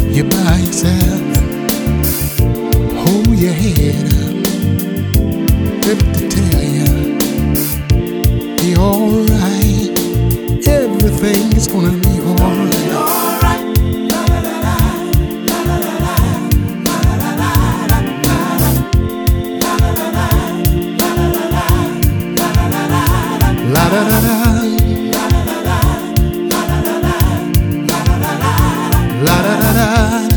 You're by yourself. Hold your head up. Let me tell you, you're alright. Everything is gonna be alright. La da da da, la da da da.